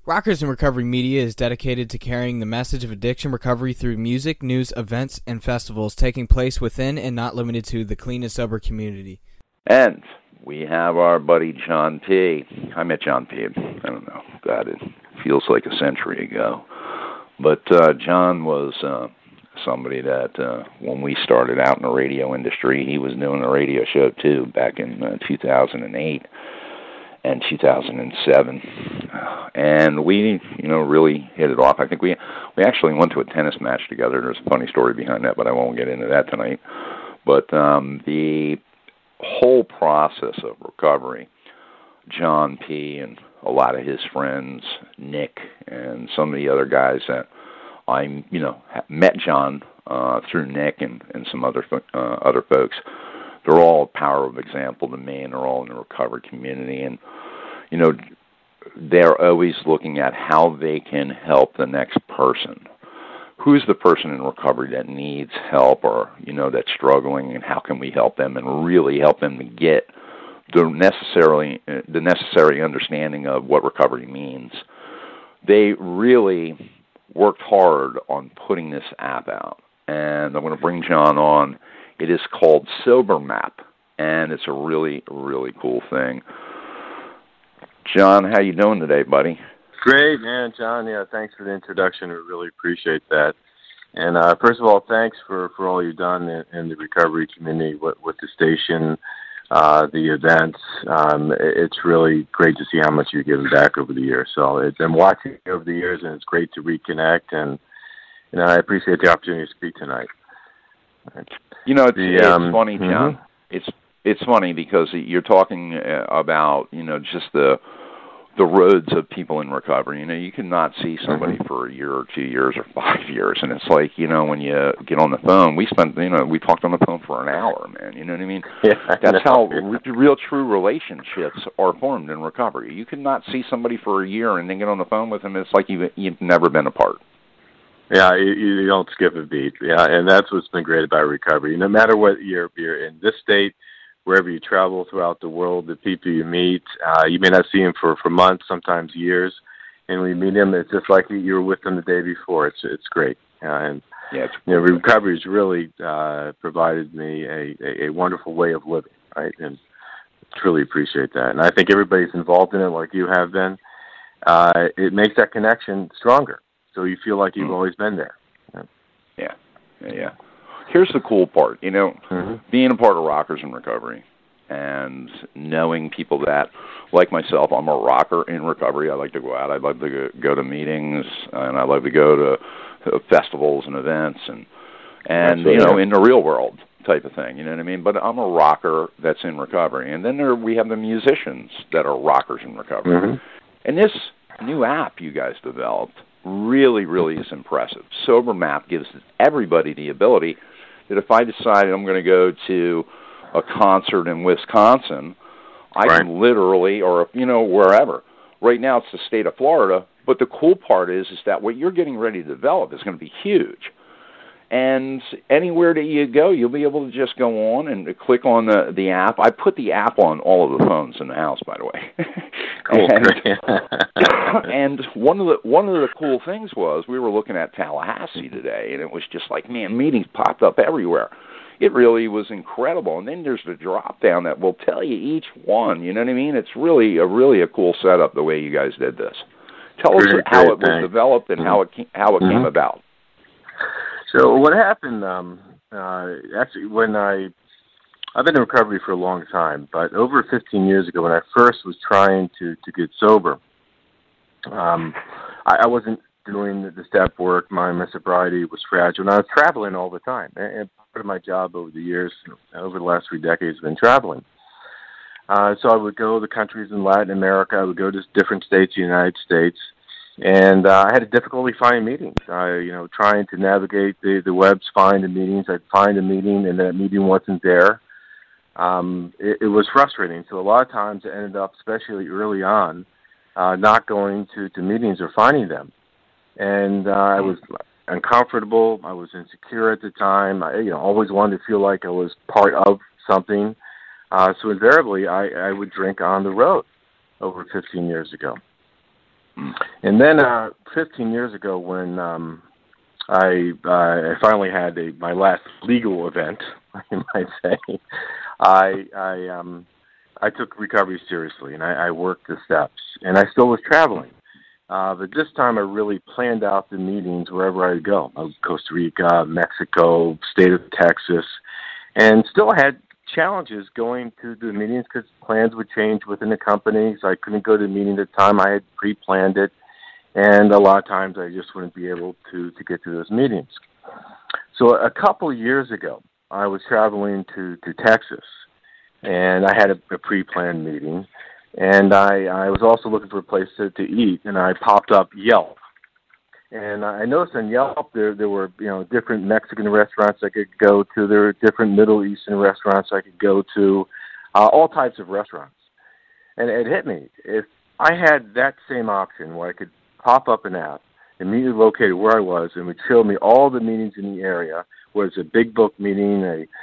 Rockers in Recovery Media is dedicated to carrying the message of addiction recovery through music, news, events, and festivals taking place within and not limited to the clean and sober community. And we have our buddy John P. I met John P. I don't know. God, it feels like a century ago. But John was somebody that when we started out in the radio industry, he was doing a radio show too back in 2008 and 2007. And we, really hit it off. I think we actually went to a tennis match together. There's a funny story behind that, but I won't get into that tonight. But the whole process of recovery, John P. and a lot of his friends, Nick, and some of the other guys that I, met John through Nick and some other folks. They're all a power of example to me, and they're all in the recovery community. And, they're always looking at how they can help the next person. Who's the person in recovery that needs help or, that's struggling, and how can we help them and really help them to get the necessary understanding of what recovery means. They really worked hard on putting this app out, and I'm going to bring John on. It is called Sober Map, and it's a really, really cool thing. John, how you doing today, buddy? Great, man, John. Yeah, thanks for the introduction. We really appreciate that. And first of all, thanks for all you've done in the recovery community with the station, the events. It's really great to see how much you've given back over the years. So I've been watching over the years, and it's great to reconnect. And I appreciate the opportunity to speak tonight. It's funny, John. It's funny because you're talking about just the roads of people in recovery. You cannot see somebody for a year or 2 years or 5 years, and it's like when you get on the phone, we talked on the phone for an hour, man. You know what I mean? Yeah, that's how real true relationships are formed in recovery. You cannot see somebody for a year and then get on the phone with them. It's like you've never been apart. Yeah, you don't skip a beat. Yeah, and that's what's been great about recovery. No matter what you're in this state, wherever you travel throughout the world, the people you meet, you may not see them for months, sometimes years, and when you meet them, it's just like you were with them the day before. It's great, recovery has really provided me a wonderful way of living, right? And truly appreciate that. And I think everybody's involved in it, like you have been. It makes that connection stronger, so you feel like you've always been there. Yeah. Here's the cool part, being a part of Rockers in Recovery and knowing people that, like myself, I'm a rocker in recovery. I like to go out. I love to go to meetings, and I love to go to festivals and events and in the real world type of thing, you know what I mean? But I'm a rocker that's in recovery. And then we have the musicians that are rockers in recovery. Mm-hmm. And this new app you guys developed really, really is impressive. Sober Map gives everybody the ability that if I decide I'm going to go to a concert in Wisconsin, I can literally, or wherever. Right now it's the state of Florida, but the cool part is that what you're getting ready to develop is going to be huge. And anywhere that you go, you'll be able to just go on and click on the app. I put the app on all of the phones in the house, by the way. Cool. And one of the cool things was we were looking at Tallahassee today, and it was just like, man, meetings popped up everywhere. It really was incredible. And then there's the drop down that will tell you each one. You know what I mean? It's really a cool setup the way you guys did this. Tell us how it was developed and how it came about. So what happened, actually, when I've been in recovery for a long time, but over 15 years ago when I first was trying to get sober, I wasn't doing the step work. My sobriety was fragile, and I was traveling all the time. And part of my job over the years, over the last 3 decades, has been traveling. So I would go to the countries in Latin America. I would go to different states in the United States. And I had a difficulty finding meetings. Trying to navigate the webs, find the meetings. I'd find a meeting, and that meeting wasn't there. It was frustrating. So a lot of times I ended up, especially early on, not going to meetings or finding them. And I was uncomfortable. I was insecure at the time. I always wanted to feel like I was part of something. So invariably, I would drink on the road over 15 years ago. And then 15 years ago, when I finally had my last legal event, you might say, I took recovery seriously, and I worked the steps, and I still was traveling. But this time I really planned out the meetings wherever I would go. Costa Rica, Mexico, state of Texas, and still had challenges going to the meetings because plans would change within the company, so I couldn't go to the meeting at the time. I had pre-planned it, and a lot of times I just wouldn't be able to get to those meetings. So a couple of years ago, I was traveling to Texas, and I had a pre-planned meeting, and I was also looking for a place to eat, and I popped up Yelp. And I noticed on Yelp there were different Mexican restaurants I could go to. There were different Middle Eastern restaurants I could go to, all types of restaurants. And it hit me. If I had that same option where I could pop up an app, immediately located where I was, and would show me all the meetings in the area, whether it's a big book meeting,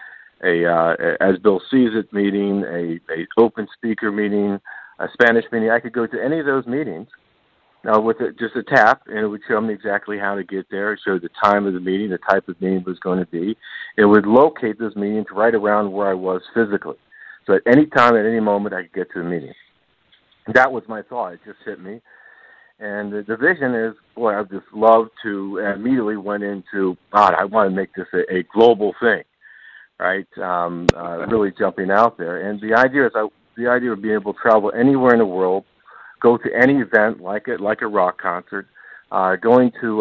a As Bill Sees It meeting, a open speaker meeting, a Spanish meeting, I could go to any of those meetings. Now, with just a tap, and it would show me exactly how to get there. It showed the time of the meeting, the type of meeting it was going to be. It would locate those meetings right around where I was physically. So at any time, at any moment, I could get to the meeting. That was my thought. It just hit me. And the vision is, boy, I'd just love to, and immediately went into, God, I want to make this a global thing, right? Really jumping out there. And the idea of being able to travel anywhere in the world, go to any event like a rock concert, going to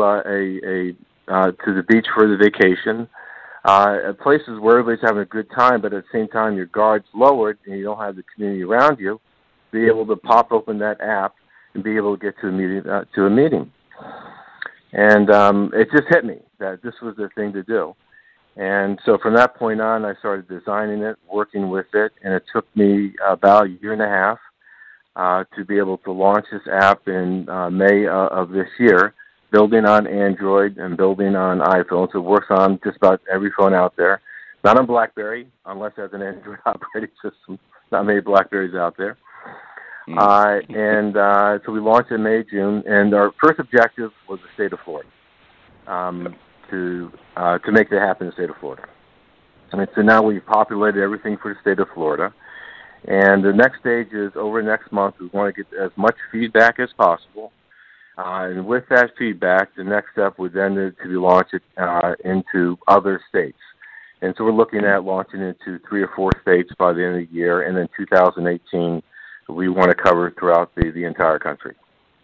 the beach for the vacation, places where everybody's having a good time, but at the same time your guard's lowered and you don't have the community around you, be able to pop open that app and be able to get to a meeting. And it just hit me that this was the thing to do. And so from that point on, I started designing it, working with it, and it took me about a year and a half to be able to launch this app in May of this year, building on Android and building on iPhone. So it works on just about every phone out there. Not on BlackBerry, unless it has an Android operating system. Not many BlackBerries out there. So we launched in May, June, and our first objective was the state of Florida, to make that happen in the state of Florida. And so now we've populated everything for the state of Florida. And the next stage is over next month. We want to get as much feedback as possible. And with that feedback, the next step would then to be launched into other states. And so we're looking at launching into 3 or 4 states by the end of the year. And then 2018, we want to cover throughout the entire country.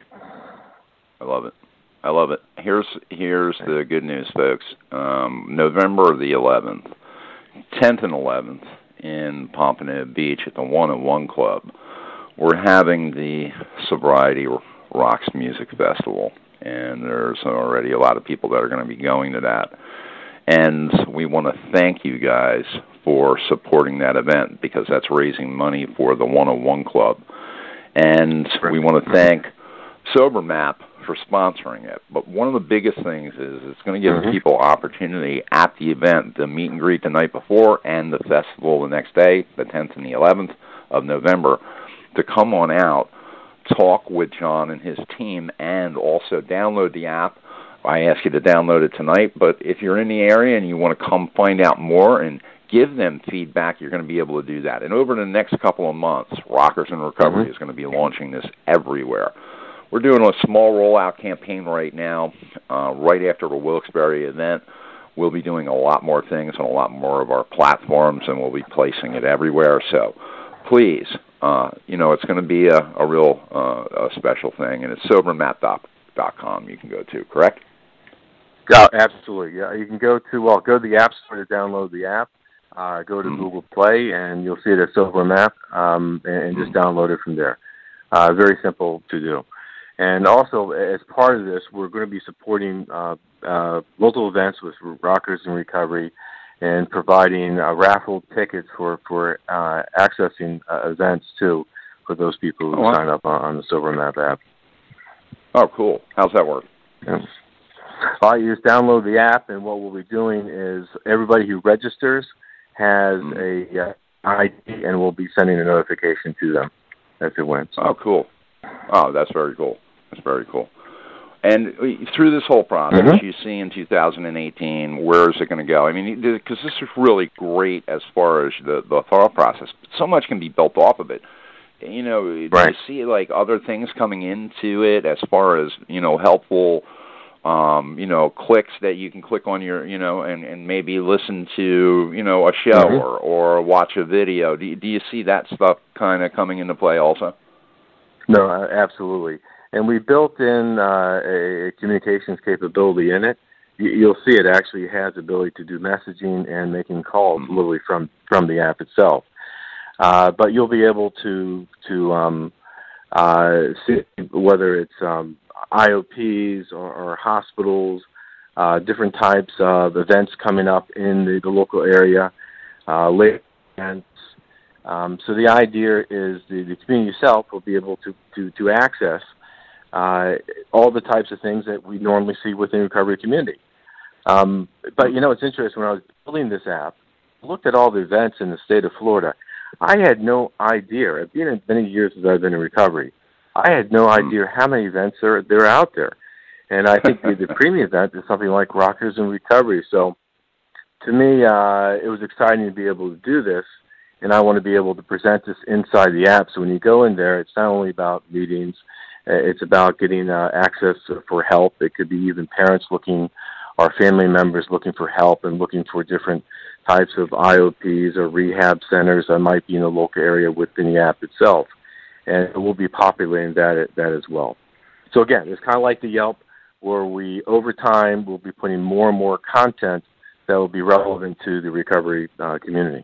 I love it. I love it. Here's the good news, folks. November the 11th, 10th and 11th, in Pompano Beach at the 101 Club, we're having the Sobriety Rocks Music Festival, and there's already a lot of people that are going to be going to that. And we want to thank you guys for supporting that event, because that's raising money for the 101 Club. And we want to thank SoberMap for sponsoring it. But one of the biggest things is it's going to give people opportunity at the event, the meet and greet the night before and the festival the next day, the 10th and the 11th of November, to come on out, talk with John and his team, and also download the app. I ask you to download it tonight, but if you're in the area and you want to come find out more and give them feedback, you're going to be able to do that. And over the next couple of months, Rockers in Recovery is going to be launching this everywhere. We're doing a small rollout campaign right now. Right after the Wilkes-Barre event, we'll be doing a lot more things on a lot more of our platforms, and we'll be placing it everywhere. So please, it's going to be a real special thing, and it's sobermap.com you can go to, correct? Yeah, absolutely. Yeah, you can go to the App Store to download the app. Go to Google Play, and you'll see it at SoberMap, and just download it from there. Very simple to do. And also, as part of this, we're going to be supporting local events with Rockers in Recovery and providing raffle tickets for accessing events, too, for those people who sign up on the SoberMap app. Oh, cool. How's that work? Yeah. You just download the app, and what we'll be doing is everybody who registers has a ID, and we'll be sending a notification to them as it went. Oh, cool. Oh, that's very cool. That's very cool. And through this whole process, you see in 2018, where is it going to go? I mean, because this is really great as far as the thought process. But so much can be built off of it. You know, do you see like other things coming into it as far as, you know, helpful, you know, clicks that you can click on your, you know, and maybe listen to, you know, a show or watch a video? Do you see that stuff kind of coming into play also? No, absolutely. And we built in a communications capability in it. You'll see it actually has the ability to do messaging and making calls literally from the app itself. But you'll be able to see whether it's IOPs or hospitals, different types of events coming up in the local area, late events. So the idea is the community itself will be able to access all the types of things that we normally see within the recovery community. But, you know, it's interesting. When I was building this app, I looked at all the events in the state of Florida. I had no idea. I've been in many years as I've been in recovery. I had no idea how many events there are out there. And I think the premium event is something like Rockers in Recovery. So to me, it was exciting to be able to do this. And I want to be able to present this inside the app. So when you go in there, it's not only about meetings. It's about getting access for help. It could be even parents looking, or family members looking for help and looking for different types of IOPs or rehab centers that might be in the local area within the app itself. And we'll be populating that as well. So again, it's kind of like the Yelp, where we, over time, will be putting more and more content that will be relevant to the recovery community.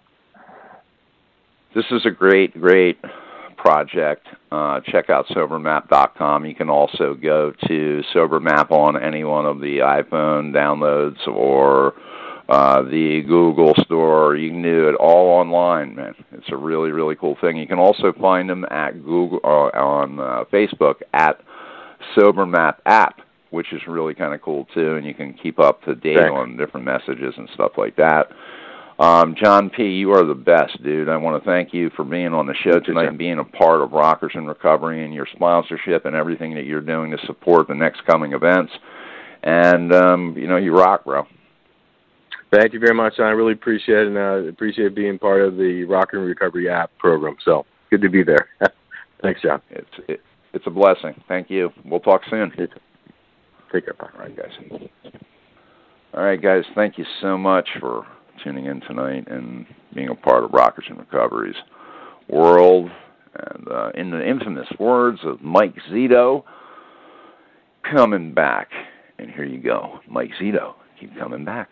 This is a great project. Check out SoberMap.com. You can also go to SoberMap on any one of the iPhone downloads or the Google Store. You can do it all online, man. It's a really, really cool thing. You can also find them at Google on Facebook at SoberMap app, which is really kind of cool too. And you can keep up to date on different messages and stuff like that. John P., you are the best, dude. I want to thank you for being on the show tonight and being a part of Rockers in Recovery and your sponsorship and everything that you're doing to support the next coming events. And, you know, you rock, bro. Thank you very much, John. I really appreciate it, and appreciate being part of the Rockers in Recovery app program. So good to be there. Thanks, John. It's a blessing. Thank you. We'll talk soon. Take care. Bye. All right, guys. Thank you so much for tuning in tonight and being a part of Rockers in Recovery's world. And in the infamous words of Mike Zito, coming back. And here you go. Mike Zito, keep coming back.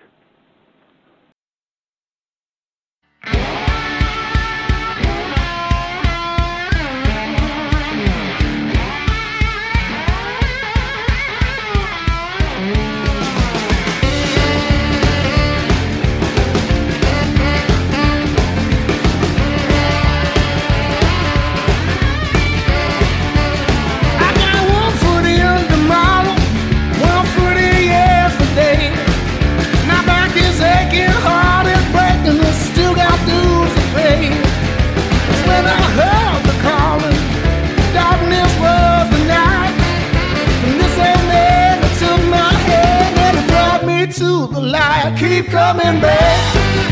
To the light, keep coming back.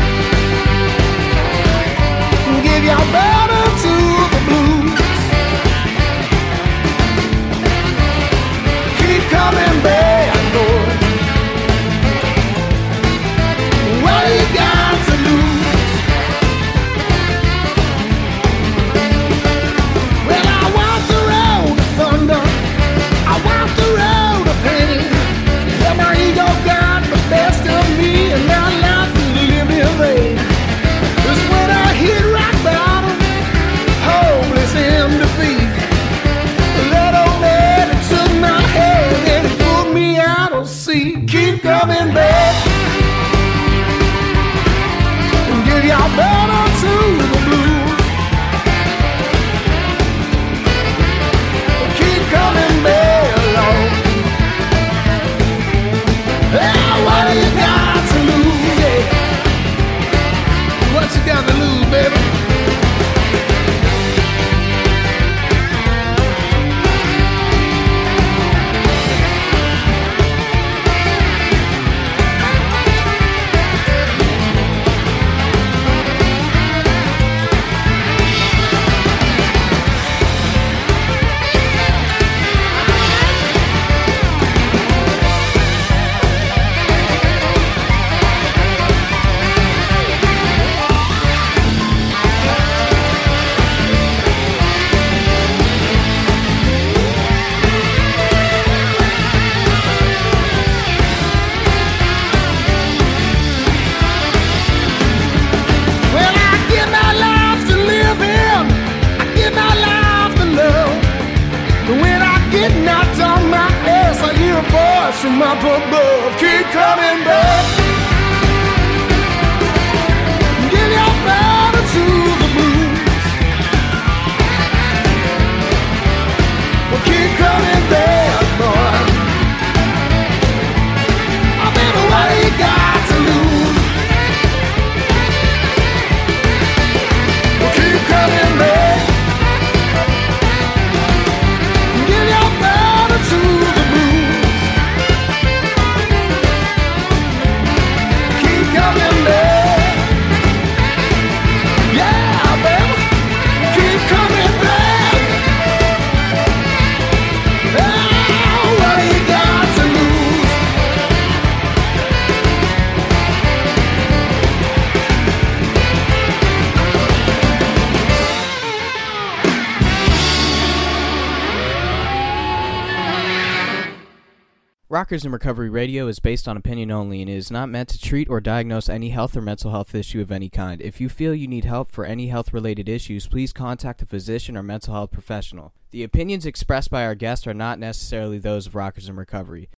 Give your brother to the blues. Keep coming back, Lord. What you got to lose? Well, I walk the road of thunder. I walk the road of pain. Yeah, my ego got best of me, and now life is living in vain. It's when I hit rock bottom, up above, keep coming back. Give your battle to the blues. Well, keep coming back, boy. I mean, what do you got to lose? Well, keep coming back. Give your battle to the blues. Keep coming back. Yeah, baby. Keep coming back. Oh, what do you got to lose? Rockers in Recovery Radio is based on opinion only and is not meant to treat or diagnose any health or mental health issue of any kind. If you feel you need help for any health-related issues, please contact a physician or mental health professional. The opinions expressed by our guests are not necessarily those of Rockers in Recovery.